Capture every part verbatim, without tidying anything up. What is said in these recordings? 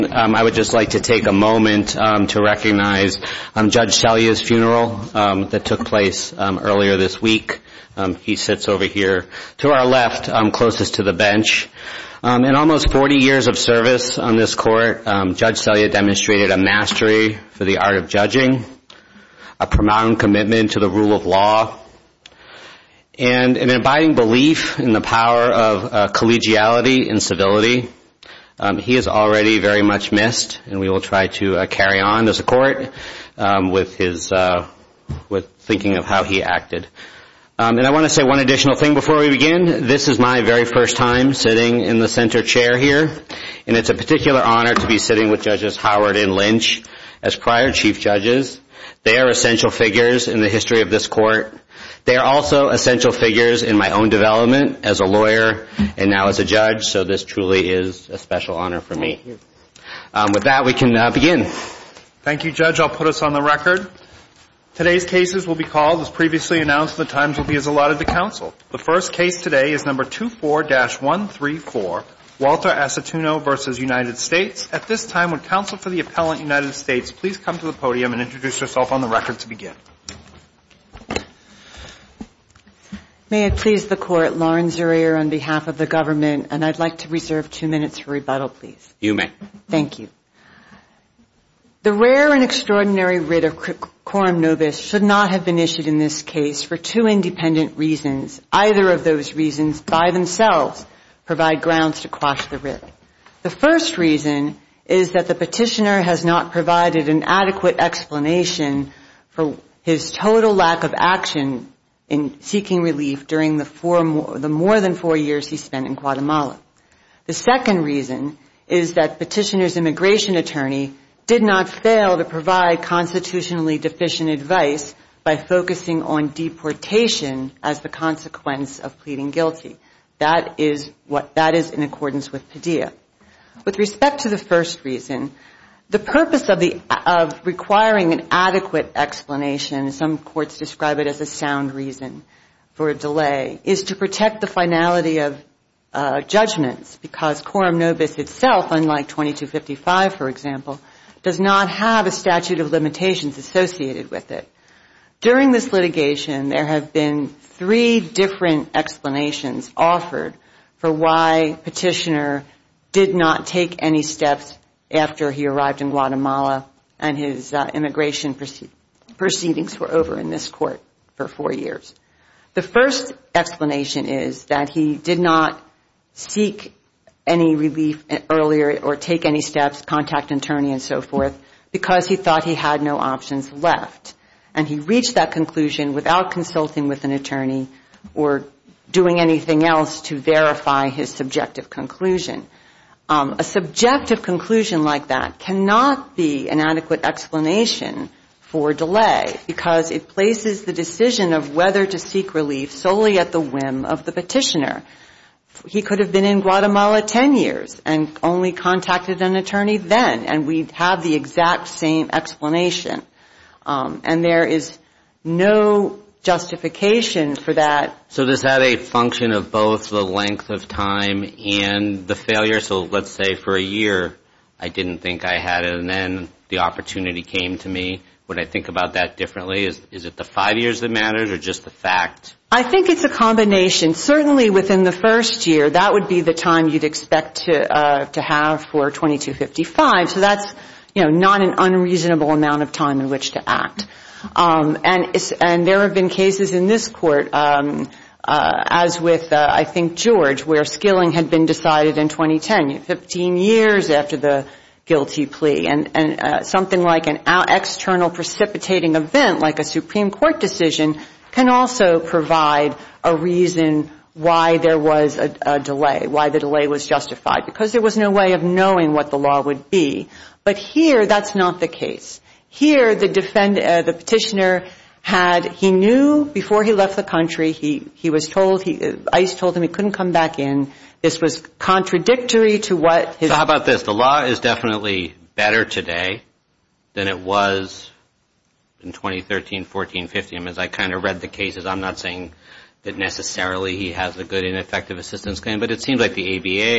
Um, I would just like to take a moment um, to recognize um, Judge Selye's funeral um, that took place um, earlier this week. Um, he sits over here to our left, um, closest to the bench. Um, in almost forty years of service on this court, um, Judge Selye demonstrated a mastery for the art of judging, a profound commitment to the rule of law, and an abiding belief in the power of uh, collegiality and civility. Um, he is already very much missed, and we will try to uh, carry on as a court um, with his uh, with thinking of how he acted. Um, and I want to say one additional thing before we begin. This is my very first time sitting in the center chair here, and it's a particular honor to be sitting with Judges Howard and Lynch as prior chief judges. They are essential figures in the history of this court. They are also essential figures in my own development as a lawyer and now as a judge, so this truly is a special honor for me. Um, with that, we can uh, begin. Thank you, Judge. I'll put us on the record. Today's cases will be called, as previously announced, the times will be as allotted to counsel. The first case today is number two four dash one three four, Walter Aceituno versus United States. At this time, would counsel for the appellant, United States, please come to the podium and introduce yourself on the record to begin. May it please the Court, Lauren Zurier on behalf of the government, and I'd like to reserve two minutes for rebuttal, please. You may. Thank you. The rare and extraordinary writ of coram nobis should not have been issued in this case for two independent reasons. Either of those reasons by themselves provide grounds to quash the writ. The first reason is that the petitioner has not provided an adequate explanation for his total lack of action in seeking relief during the, four more, the more than four years he spent in Guatemala. The second reason is that petitioner's immigration attorney did not fail to provide constitutionally deficient advice by focusing on deportation as the consequence of pleading guilty. That is what that is in accordance with Padilla. With respect to the first reason, the purpose of the of requiring an adequate explanation, some courts describe it as a sound reason for a delay, is to protect the finality of uh, judgments, because coram nobis itself, unlike twenty-two fifty-five, for example, does not have a statute of limitations associated with it. During this litigation, there have been three different explanations offered for why petitioner did not take any steps after he arrived in Guatemala and his uh, immigration proceed- proceedings were over in this court for four years. The first explanation is that he did not seek any relief earlier or take any steps, contact an attorney and so forth, because he thought he had no options left. And he reached that conclusion without consulting with an attorney or doing anything else to verify his subjective conclusion. Um, a subjective conclusion like that cannot be an adequate explanation for delay, because it places the decision of whether to seek relief solely at the whim of the petitioner. He could have been in Guatemala ten years and only contacted an attorney then, and we'd have the exact same explanation. Um, and there is no justification for that. So does that a function of both the length of time and the failure? So let's say for a year I didn't think I had it, and then the opportunity came to me. Would I think about that differently? Is, is it the five years that matters or just the fact? I think it's a combination. Certainly within the first year, that would be the time you'd expect to uh, to have for twenty-two fifty-five. So that's, you know, not an unreasonable amount of time in which to act. Um, and it's, and there have been cases in this court, um, uh, as with uh, I think George, where skilling had been decided in twenty ten, fifteen years after the guilty plea, and, and uh, something like an external precipitating event like a Supreme Court decision can also provide a reason why there was a, a delay, why the delay was justified, because there was no way of knowing what the law would be. But here, that's not the case. Here, the defend, uh, the petitioner had, he knew before he left the country, he, he was told, he, uh, ICE told him he couldn't come back in. This was contradictory to what his... So how about this? The law is definitely better today than it was in twenty thirteen, fourteen, fifteen. As I kind of read the cases, I'm not saying that necessarily he has a good ineffective assistance claim, but it seems like the A B A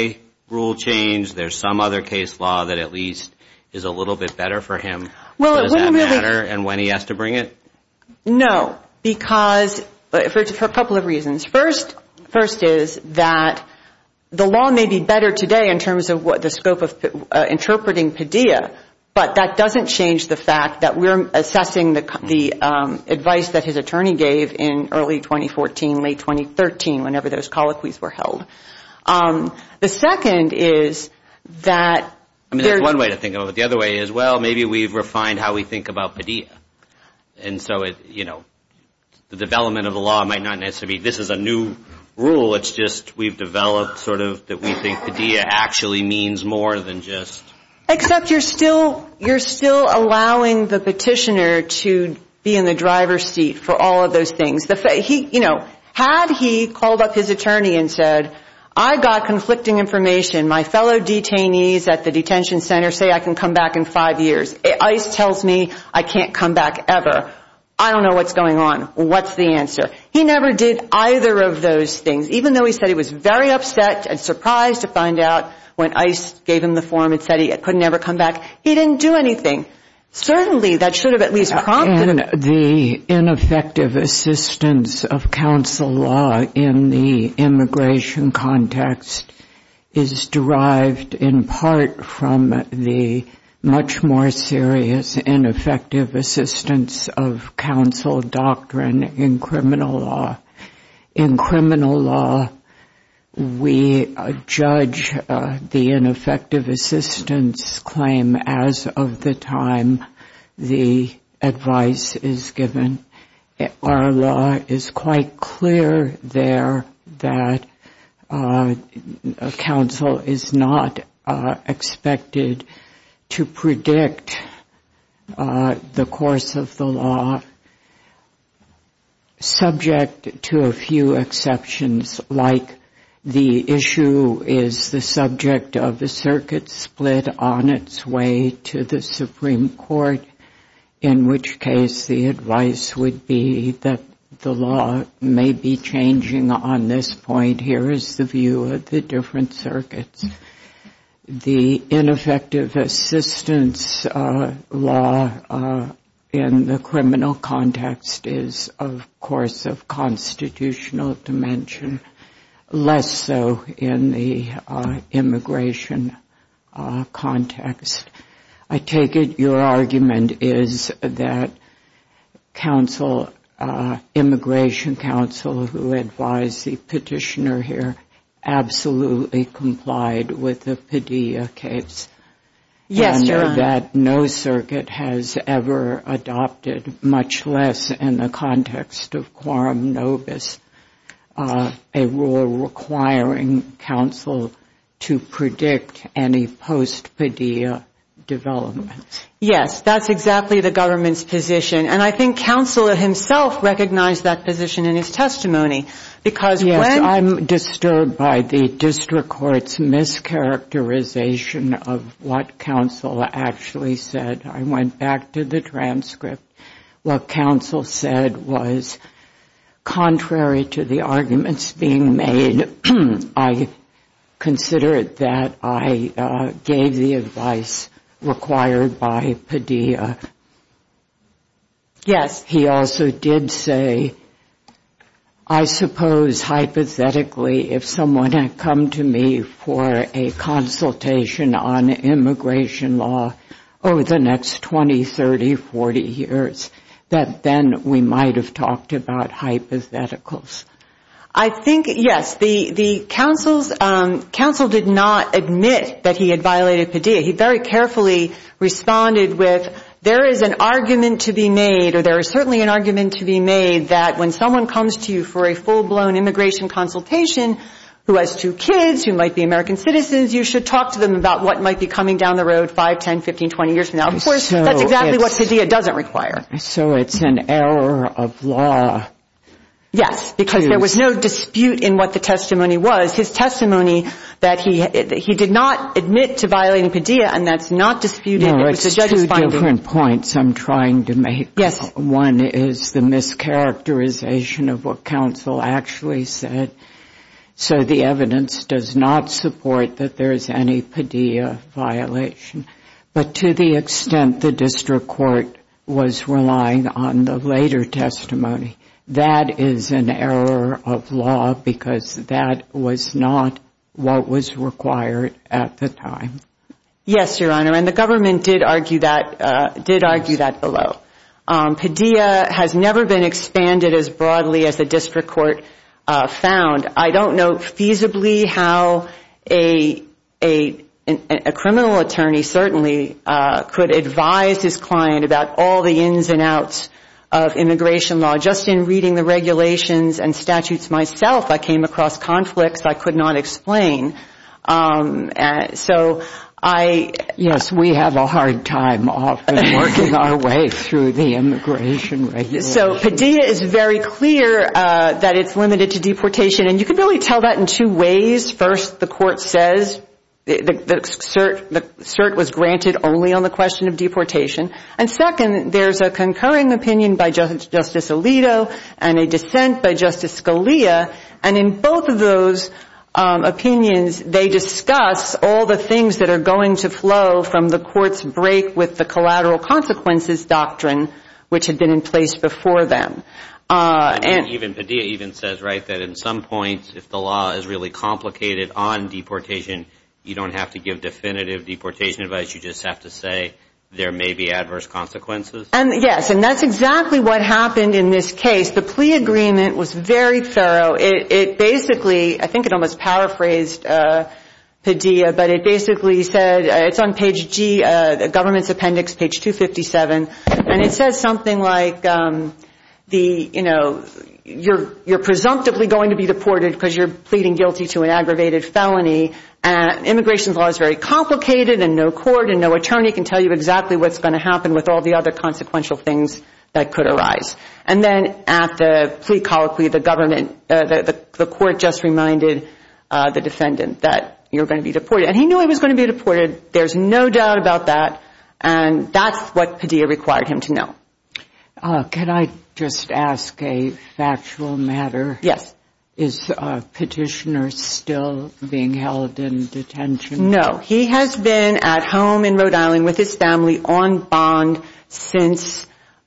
rule change. There's some other case law that at least is a little bit better for him. Well, so it does wouldn't that really matter and when he has to bring it? No, because for, for a couple of reasons. First, first is that the law may be better today in terms of what the scope of uh, interpreting Padilla, but that doesn't change the fact that we're assessing the, the um, advice that his attorney gave in early twenty fourteen, late twenty thirteen, whenever those colloquies were held. Um, the second is that I mean, that's one way to think of it. The other way is, well, maybe we've refined how we think about Padilla. And so, it, you know, the development of the law might not necessarily be, this is a new rule. It's just we've developed sort of that we think Padilla actually means more than just. Except you're still, you're still allowing the petitioner to be in the driver's seat for all of those things. The fa- he, you know, had he called up his attorney and said, I got conflicting information. My fellow detainees at the detention center say I can come back in five years. ICE tells me I can't come back ever. I don't know what's going on. What's the answer? He never did either of those things, even though he said he was very upset and surprised to find out when ICE gave him the form and said he could never come back. He didn't do anything. Certainly, that should have at least prompted him. And the ineffective assistance of counsel law in the immigration context is derived in part from the much more serious ineffective assistance of counsel doctrine in criminal law. In criminal law, we uh, judge uh, the ineffective assistance claim as of the time the advice is given. Our law is quite clear there that uh, counsel is not uh, expected to predict uh, the course of the law, subject to a few exceptions, like the issue is the subject of a circuit split on its way to the Supreme Court, in which case the advice would be that the law may be changing on this point. Here is the view of the different circuits. The ineffective assistance uh, law uh, in the criminal context is, of course, of constitutional dimension. Less so in the uh, immigration uh, context. I take it your argument is that counsel, uh, immigration counsel who advised the petitioner here absolutely complied with the Padilla case. Yes, and Your Honor. That no circuit has ever adopted, much less in the context of quorum nobis, Uh, a rule requiring counsel to predict any post-Padilla developments. Yes, that's exactly the government's position. And I think counsel himself recognized that position in his testimony. Because yes, when... I'm disturbed by the district court's mischaracterization of what counsel actually said. I went back to the transcript. What counsel said was, contrary to the arguments being made, I consider that I uh, gave the advice required by Padilla. Yes. He also did say, I suppose hypothetically if someone had come to me for a consultation on immigration law over the next twenty, thirty, forty years, that then we might have talked about hypotheticals. I think, yes, the, the counsel's, um, counsel did not admit that he had violated Padilla. He very carefully responded with, there is an argument to be made, or there is certainly an argument to be made that when someone comes to you for a full-blown immigration consultation who has two kids, who might be American citizens, you should talk to them about what might be coming down the road five, ten, fifteen, twenty years from now. Of course, so that's exactly what Padilla doesn't require. So it's an error of law. Yes, because there was no dispute in what the testimony was. His testimony that he he did not admit to violating Padilla, and that's not disputed. No, it was the it's judge's two finding. different points I'm trying to make. Yes. One is the mischaracterization of what counsel actually said. So the evidence does not support that there is any Padilla violation. But to the extent the district court was relying on the later testimony, that is an error of law because that was not what was required at the time. Yes, Your Honor, and the government did argue that, uh, did argue that below. Um, Padilla has never been expanded as broadly as the district court uh, found. I don't know feasibly how a a a criminal attorney certainly uh, could advise his client about all the ins and outs of immigration law. Just in reading the regulations and statutes myself, I came across conflicts I could not explain. Um, and so I... Yes, we have a hard time often working our way through the immigration regulations. So Padilla is very clear uh, that it's limited to deportation, and you can really tell that in two ways. First, the court says the, the, the, cert, the cert was granted only on the question of deportation. And second, there's a concurring opinion by Just, Justice Alito and a dissent by Justice Scalia, and in both of those Um, opinions, they discuss all the things that are going to flow from the court's break with the collateral consequences doctrine, which had been in place before them. Uh, and even Padilla even says, right, that in some points, if the law is really complicated on deportation, you don't have to give definitive deportation advice. You just have to say there may be adverse consequences. And yes, and that's exactly what happened in this case. The plea agreement was very thorough. It, it basically, I think it almost paraphrased uh, Padilla, but it basically said, uh, it's on page G, uh, the government's appendix, page two fifty-seven, and it says something like, um, the, you know, you're, you're presumptively going to be deported because you're pleading guilty to an aggravated felony. And immigration law is very complicated, and no court and no attorney can tell you exactly what's going to happen with all the other consequential things that could arise. And then at the plea colloquy, the government, uh, the, the, the court just reminded uh, the defendant that you're going to be deported. And he knew he was going to be deported. There's no doubt about that. And that's what Padilla required him to know. Uh, can I just ask a factual matter? Yes. Is uh, petitioner still being held in detention? No. He has been at home in Rhode Island with his family on bond since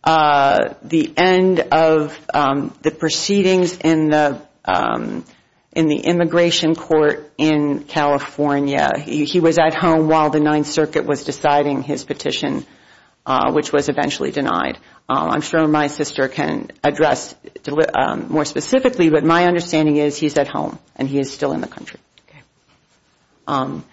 uh, the end of um, the proceedings in the um, in the immigration court in California. He, he was at home while the Ninth Circuit was deciding his petition, uh, which was eventually denied. Um, I'm sure my sister can address um, more specifically, but my understanding is he's at home and he is still in the country. Okay. Um,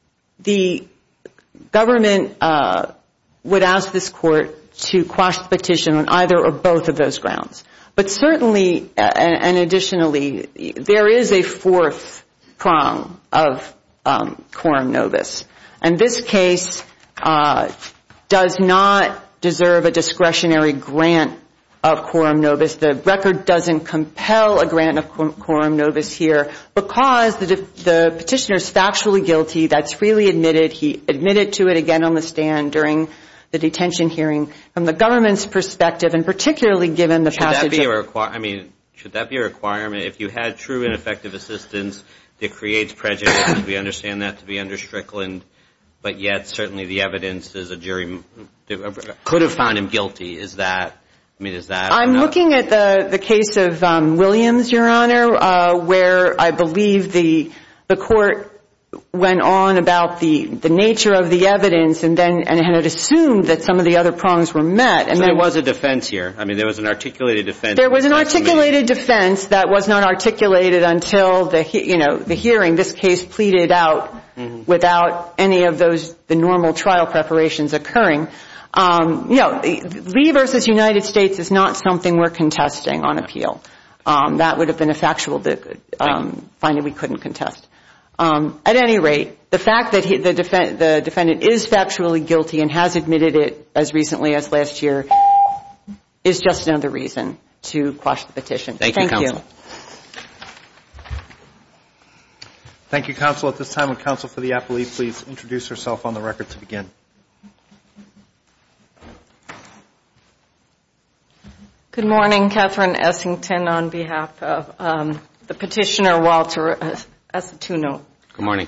the government uh, would ask this court to quash the petition on either or both of those grounds. But certainly, uh, and, and additionally, there is a fourth prong of um, quorum nobis. And this case uh, does not deserve a discretionary grant of quorum nobis. The record doesn't compel a grant of quorum nobis here because the, the petitioner is factually guilty. That's freely admitted. He admitted to it again on the stand during the detention hearing. From the government's perspective, and particularly given the should passage that be of... a requir- I mean, should that be a requirement? If you had true ineffective assistance that creates prejudice, we understand that to be under Strickland, but yet certainly the evidence is a jury could have found him guilty. Is that, I mean, is that... I'm enough? Looking at the, the case of um, Williams, Your Honor, uh, where I believe the the court went on about the, the nature of the evidence and then and had assumed that some of the other prongs were met. And so then, there was a defense here. I mean, there was an articulated defense. There was an articulated defense that was not articulated until the, you know, the hearing. This case pleaded out mm-hmm. without any of those, the normal trial preparations occurring. Um, you know, Lee versus United States is not something we're contesting on appeal. Um, that would have been a factual um, finding we couldn't contest. Um, at any rate, the fact that he, the, defen- the defendant is factually guilty and has admitted it as recently as last year is just another reason to quash the petition. Thank you, Thank counsel. you. Thank you, counsel. At this time, would counsel for the appellee please introduce herself on the record to begin? Good morning, Catherine Essington on behalf of um, the petitioner, Walter Aceituno. Good morning.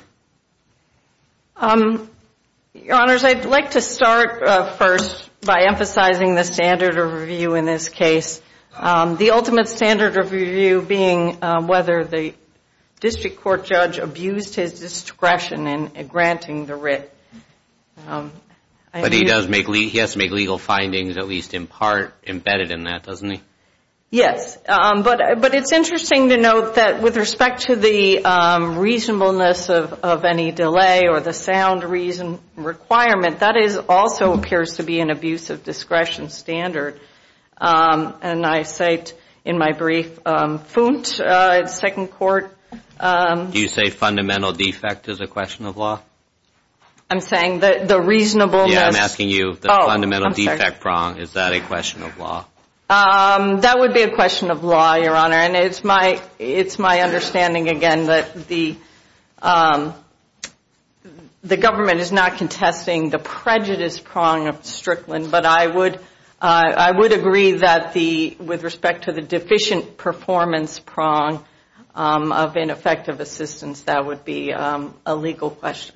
Um, Your Honors, I'd like to start uh, first by emphasizing the standard of review in this case. Um, the ultimate standard of review being uh, whether the district court judge abused his discretion in granting the writ. Um, but he does make le- he has to make legal findings, at least in part, embedded in that, doesn't he? Yes, um, but but it's interesting to note that with respect to the um, reasonableness of, of any delay or the sound reason requirement, that is also appears to be an abuse of discretion standard. Um, and I cite in my brief, um, Funt, uh, second court. Um, Do you say fundamental defect is a question of law? I'm saying that the reasonableness. Yeah, I'm asking you the oh, fundamental I'm defect sorry. prong. Is that a question of law? Um, that would be a question of law, Your Honor, and it's my it's my understanding again that the um, the government is not contesting the prejudice prong of Strickland, but I would uh, I would agree that the with respect to the deficient performance prong um, of ineffective assistance, that would be um, a legal question.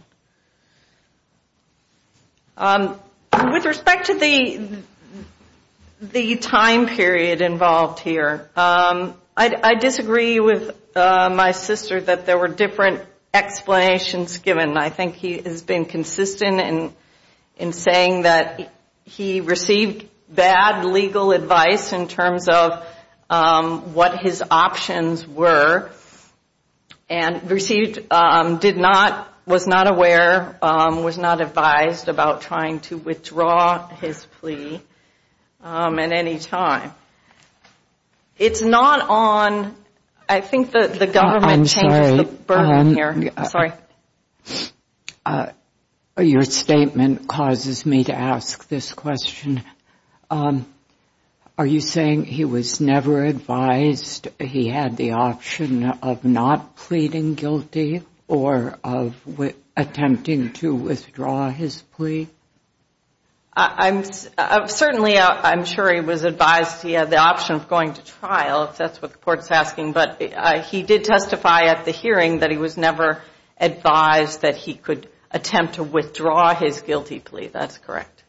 Um, with respect to the the time period involved here, um, I, I disagree with uh, my sister that there were different explanations given. I think he has been consistent in in saying that he received bad legal advice in terms of um, what his options were, and received um, did not was not aware, um, was not advised about trying to withdraw his plea. Um, at any time. It's not on, I think the, the government I'm changes sorry. the burden um, here. I'm sorry. Uh, your statement causes me to ask this question. Um, are you saying he was never advised he had the option of not pleading guilty or of w- attempting to withdraw his plea? I'm uh, certainly, uh, I'm sure he was advised he had the option of going to trial, if that's what the court is asking, but uh, he did testify at the hearing that he was never advised that he could attempt to withdraw his guilty plea. That's correct.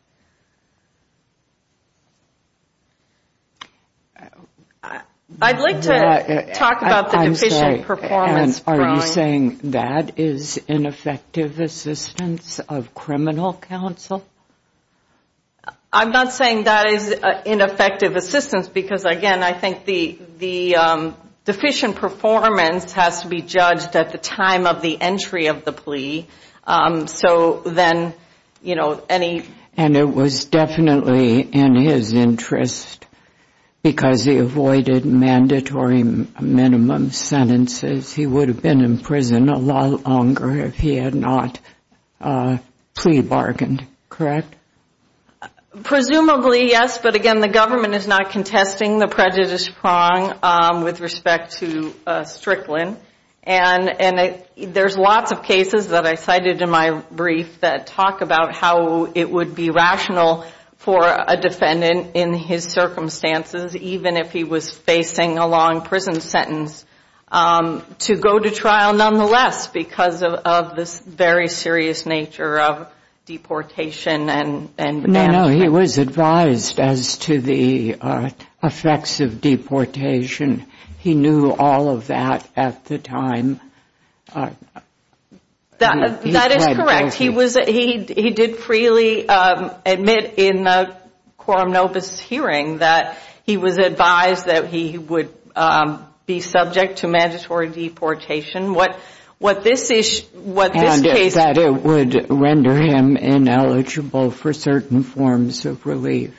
I'd like to uh, talk about the I'm deficient sorry. performance. And are prong. you saying that is ineffective assistance of criminal counsel? I'm not saying that is uh, ineffective assistance because, again, I think the the um, deficient performance has to be judged at the time of the entry of the plea. Um, so then, you know, any... And it was definitely in his interest because he avoided mandatory minimum sentences. He would have been in prison a lot longer if he had not uh, plea bargained, correct? Presumably, yes, but again, the government is not contesting the prejudice prong um, with respect to uh, Strickland. And, and it, there's lots of cases that I cited in my brief that talk about how it would be rational for a defendant in his circumstances, even if he was facing a long prison sentence, um, to go to trial nonetheless because of, of this very serious nature of deportation and, and No, management. no, he was advised as to the uh, effects of deportation. He knew all of that at the time. Uh, that he, he that is correct. guilty. He was he he did freely um, admit in the Quorum Nobis hearing that he was advised that he would um, be subject to mandatory deportation. What What this is, what this and case, that it would render him ineligible for certain forms of relief.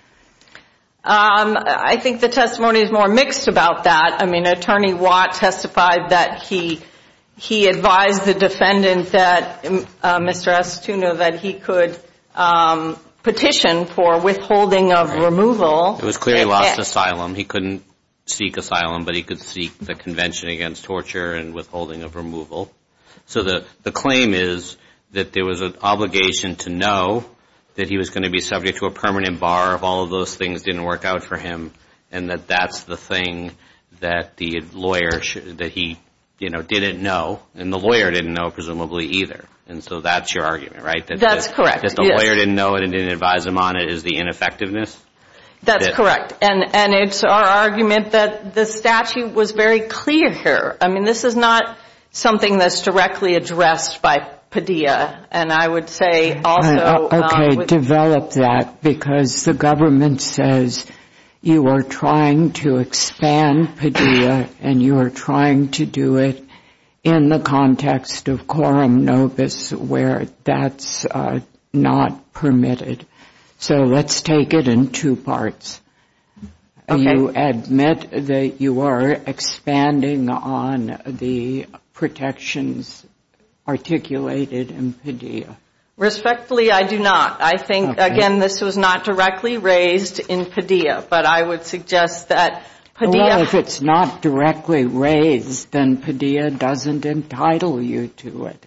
Um, I think the testimony is more mixed about that. I mean, Attorney Watt testified that he he advised the defendant that uh, Mister Aceituno that he could um, petition for withholding of right. removal. It was clear he lost uh, asylum. He couldn't seek asylum, but he could seek the Convention Against Torture and withholding of removal. So the, the claim is that there was an obligation to know that he was going to be subject to a permanent bar if all of those things didn't work out for him, and that that's the thing that the lawyer should, that he, you know, didn't know, and the lawyer didn't know presumably either. And so that's your argument, right? That, that's that, correct. That the yes. lawyer didn't know it and didn't advise him on it is the ineffectiveness? That's that, correct. And, and it's our argument that the statute was very clear here. I mean, this is not something that's directly addressed by Padilla. And I would say also... Uh, okay, um, with, develop that, because the government says you are trying to expand Padilla and you are trying to do it in the context of coram nobis, where that's uh, not permitted. So let's take it in two parts. Okay. You admit that you are expanding on the protections articulated in Padilla. Respectfully, I do not. I think, okay. again, this was not directly raised in Padilla, but I would suggest that Padilla... Well, if it's not directly raised, then Padilla doesn't entitle you to it.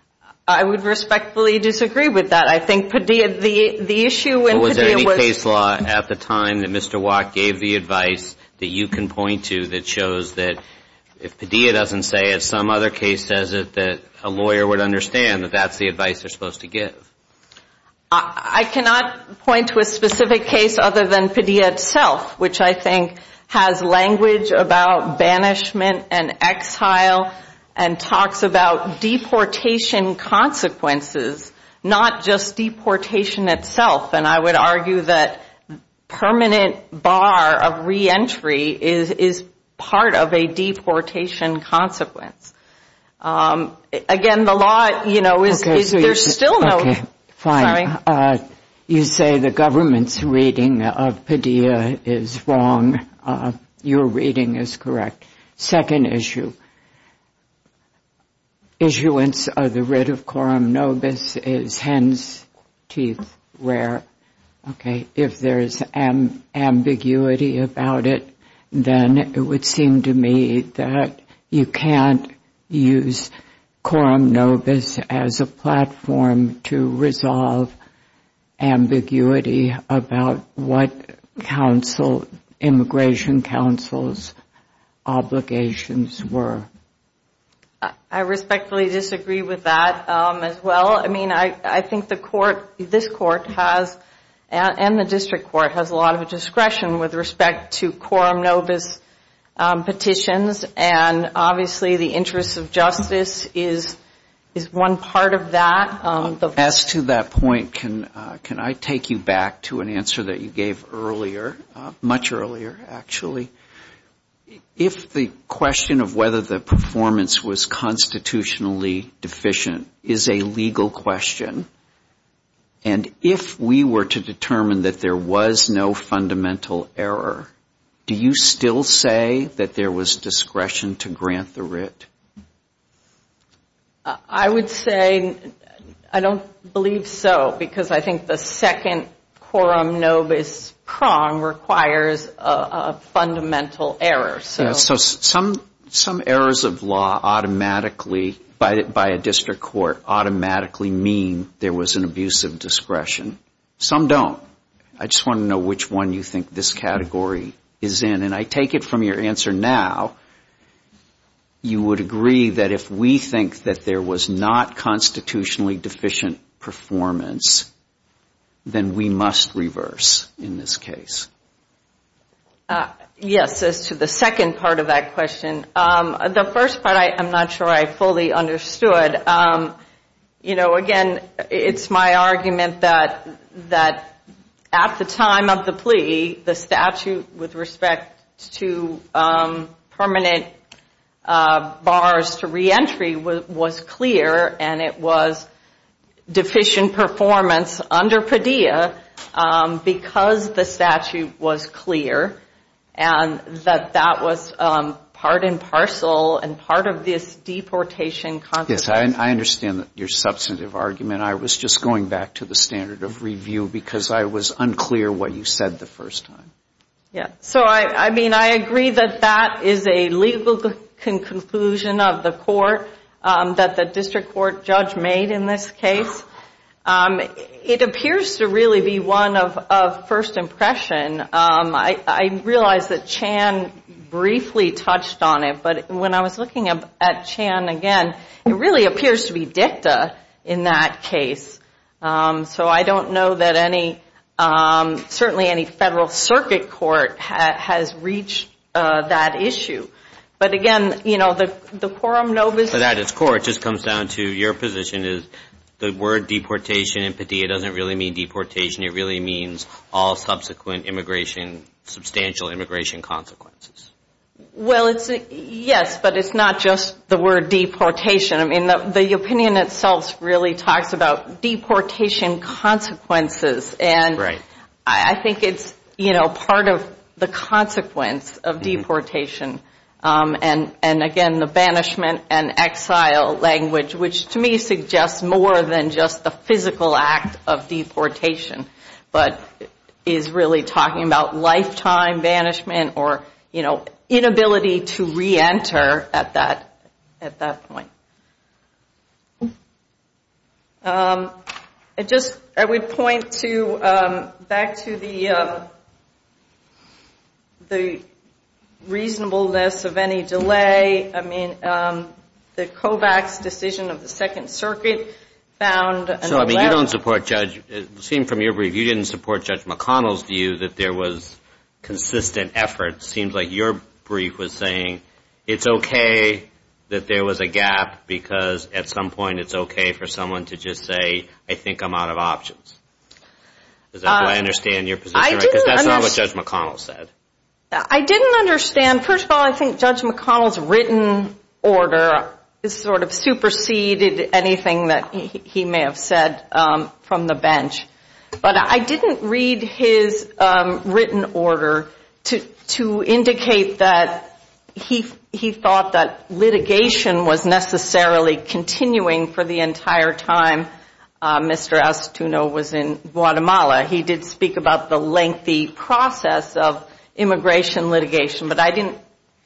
I would respectfully disagree with that. I think Padilla, the, the issue in Padilla was... Was there any case law at the time that Mister Watt gave the advice that you can point to that shows that if Padilla doesn't say it, some other case says it, that a lawyer would understand that that's the advice they're supposed to give? I, I cannot point to a specific case other than Padilla itself, which I think has language about banishment and exile and talks about deportation consequences, not just deportation itself. And I would argue that permanent bar of reentry is, is part of a deportation consequence. Um, again, the law, you know, is, okay, is so there's you, still no... Okay, fine. Sorry. Uh, you say the government's reading of Padilla is wrong. Uh, your reading is correct. Second issue. Issuance of the writ of coram nobis is hen's teeth rare. Okay, if there's am- ambiguity about it, then it would seem to me that you can't use coram nobis as a platform to resolve ambiguity about what counsel, immigration counsel's obligations were. I respectfully disagree with that um, as well. I mean, I, I think the court, this court has, and, and the district court has a lot of discretion with respect to coram nobis um, petitions, and obviously the interest of justice is is one part of that. Um, the As to that point, can uh, can I take you back to an answer that you gave earlier, uh, much earlier, actually? If the question of whether the performance was constitutionally deficient is a legal question, and if we were to determine that there was no fundamental error, do you still say that there was discretion to grant the writ? I would say I don't believe so, because I think the second coram nobis prong requires a, a fundamental error. So, yeah, so some some errors of law automatically, by by a district court, automatically mean there was an abuse of discretion. Some don't. I just want to know which one you think this category is in. And I take it from your answer now, you would agree that if we think that there was not constitutionally deficient performance, then we must reverse in this case. Uh, yes, as to the second part of that question. Um, the first part, I, I'm not sure I fully understood. Um, you know, again, it's my argument that that at the time of the plea, the statute with respect to um, permanent uh, bars to reentry was, was clear, and it was deficient performance under Padilla um, because the statute was clear, and that that was um, part and parcel and part of this deportation consequence. Yes, I, I understand that your substantive argument. I was just going back to the standard of review because I was unclear what you said the first time. Yeah. So I, I mean, I agree that that is a legal con- conclusion of the court um, that the district court judge made in this case. Um, it appears to really be one of, of first impression. Um, I, I realize that Chan briefly touched on it, but when I was looking at Chan again, it really appears to be dicta in that case. Um, so I don't know that any, um, certainly any federal circuit court ha- has reached uh, that issue. But again, you know, the the quorum nobis. But at its core, it just comes down to your position is the word deportation in Padilla doesn't really mean deportation. It really means all subsequent immigration, substantial immigration consequences. Well, it's yes, but it's not just the word deportation. I mean, the, the opinion itself really talks about deportation consequences, and right. I, I think it's, you know, part of the consequence of mm-hmm. deportation. Um, and, and again, the banishment and exile language, which to me suggests more than just the physical act of deportation, but is really talking about lifetime banishment or, you know, inability to re-enter at that, at that point. Um, I just, I would point to, um, back to the, um, the, reasonableness of any delay. I mean, um, the Kovacs decision of the Second Circuit found an So, I mean, you don't support Judge, it seemed from your brief, you didn't support Judge McConnell's view that there was consistent effort. It seems like your brief was saying it's okay that there was a gap because at some point it's okay for someone to just say, I think I'm out of options. Is that, uh, do I understand your position right? Because that's not what Judge McConnell said. I didn't understand. First of all, I think Judge McConnell's written order is sort of superseded anything that he, he may have said um, from the bench. But I didn't read his um, written order to to indicate that he he thought that litigation was necessarily continuing for the entire time uh, Mister Astuno was in Guatemala. He did speak about the lengthy process of immigration litigation, but I didn't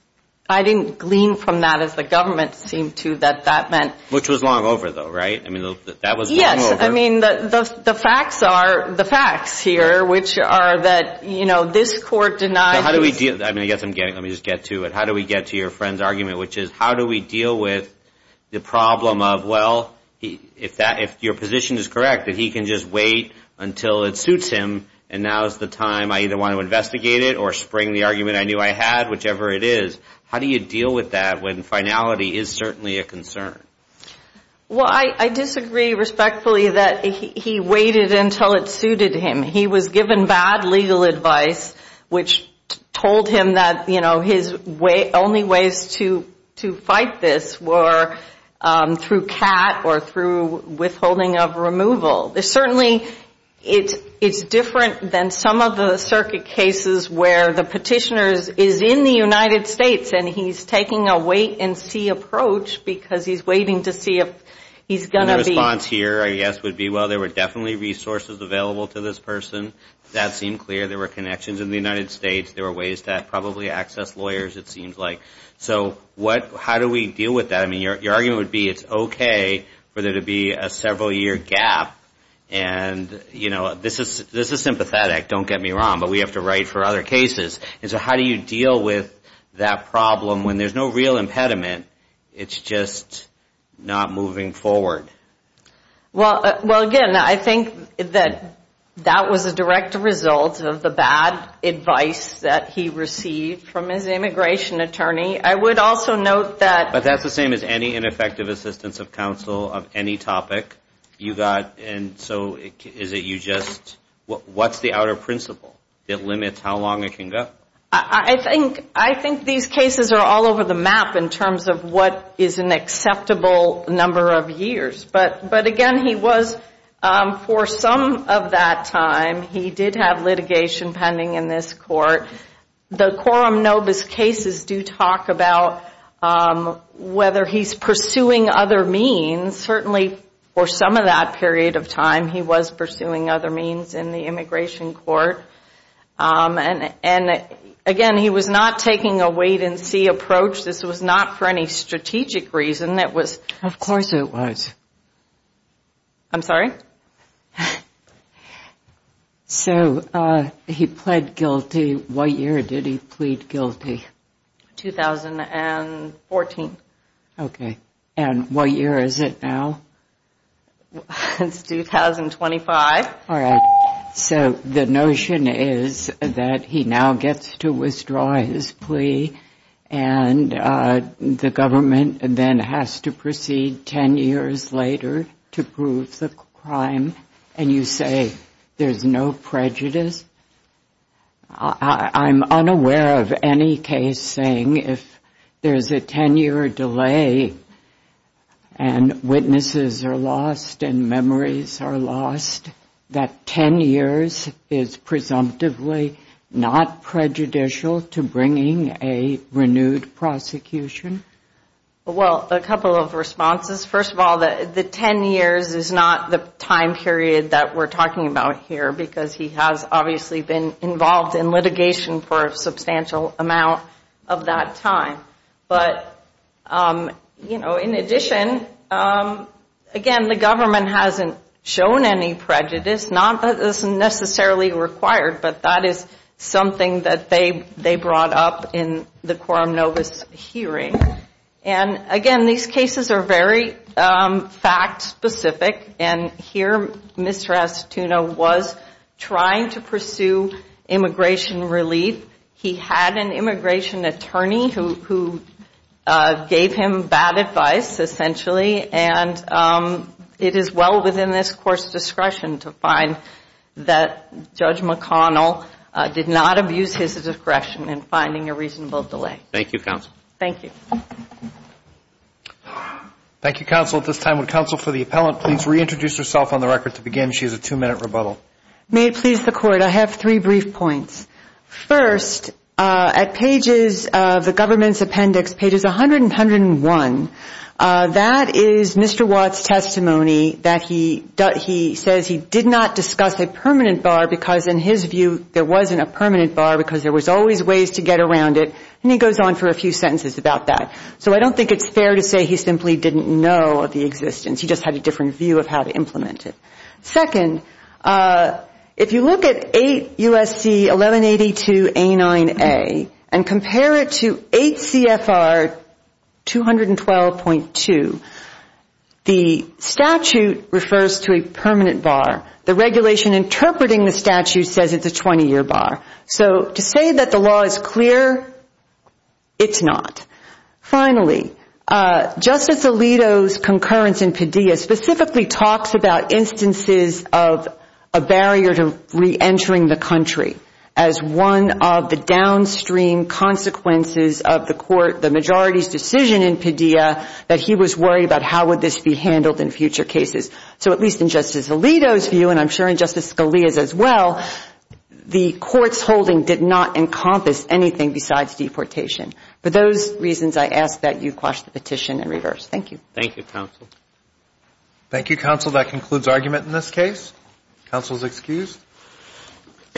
I didn't glean from that, as the government seemed to, that that meant. Which was long over, though, right? I mean, that was long yes, over. Yes, I mean, the, the the facts are the facts here, right. Which are that, you know, this court denied. So how do we deal, I mean, I guess I'm getting, let me just get to it. How do we get to your friend's argument, which is how do we deal with the problem of, well, he, if that, if your position is correct, that he can just wait until it suits him, and now's the time I either want to investigate it or spring the argument I knew I had, whichever it is. How do you deal with that when finality is certainly a concern? Well, I, I disagree respectfully that he, he waited until it suited him. He was given bad legal advice, which t- told him that, you know, his way, only ways to to fight this were um, through C A T or through withholding of removal. There's certainly It's, it's different than some of the circuit cases where the petitioner is in the United States and he's taking a wait-and-see approach because he's waiting to see if he's going to be. The response here, I guess, would be, well, there were definitely resources available to this person. That seemed clear. There were connections in the United States. There were ways to probably access lawyers, it seems like. So what? How do we deal with that? I mean, your, your argument would be it's okay for there to be a several-year gap. And, you know, this is this is sympathetic, don't get me wrong, but we have to write for other cases. And so how do you deal with that problem when there's no real impediment? It's just not moving forward. Well, uh, well, again, I think that that was a direct result of the bad advice that he received from his immigration attorney. I would also note that... But that's the same as any ineffective assistance of counsel of any topic. You got, and so is it you just, what's the outer principle that limits how long it can go? I, I think, I think these cases are all over the map in terms of what is an acceptable number of years. But, but again, he was, um, for some of that time, he did have litigation pending in this court. The quorum nobis cases do talk about, um, whether he's pursuing other means, certainly. For some of that period of time, he was pursuing other means in the immigration court. Um, and, and again, he was not taking a wait-and-see approach. This was not for any strategic reason. It was... Of course it was. I'm sorry? So uh, he pled guilty. What year did he plead guilty? two thousand fourteen. Okay. And what year is it now? It's two thousand twenty-five. All right. So the notion is that he now gets to withdraw his plea, and uh, the government then has to proceed ten years later to prove the crime, and you say there's no prejudice? I, I'm unaware of any case saying if there's a ten-year delay and witnesses are lost and memories are lost, that ten years is presumptively not prejudicial to bringing a renewed prosecution? Well, a couple of responses. First of all, the, the ten years is not the time period that we're talking about here, because he has obviously been involved in litigation for a substantial amount of that time. But, um, you know, in addition, um, again, the government hasn't shown any prejudice. Not that this is necessarily required, but that is something that they they brought up in the Quorum Novus hearing. And again, these cases are very um, fact-specific, and here Mister Aceituno was trying to pursue immigration relief. He had an immigration attorney who, who uh, gave him bad advice, essentially, and um, it is well within this court's discretion to find that Judge McConnell uh, did not abuse his discretion in finding a reasonable delay. Thank you, counsel. Thank you. Thank you, counsel. At this time, would counsel for the appellant please reintroduce herself on the record to begin? She has a two-minute rebuttal. May it please the Court, I have three brief points. First, uh, at pages of the government's appendix, pages one hundred and one hundred one, uh, that is Mister Watt's testimony that he do, he says he did not discuss a permanent bar because in his view there wasn't a permanent bar because there was always ways to get around it, and he goes on for a few sentences about that. So I don't think it's fair to say he simply didn't know of the existence. He just had a different view of how to implement it. Second, uh, if you look at eight U S C eleven eighty-two A nine A and compare it to eight C F R two twelve point two, the statute refers to a permanent bar. The regulation interpreting the statute says it's a twenty-year bar. So to say that the law is clear, it's not. Finally, uh, Justice Alito's concurrence in Padilla specifically talks about instances of a barrier to re-entering the country as one of the downstream consequences of the court, the majority's decision in Padilla, that he was worried about how would this be handled in future cases. So at least in Justice Alito's view, and I'm sure in Justice Scalia's as well, the court's holding did not encompass anything besides deportation. For those reasons, I ask that you quash the petition and reverse. Thank you. Thank you, counsel. Thank you, counsel. That concludes argument in this case. Counsel is excused.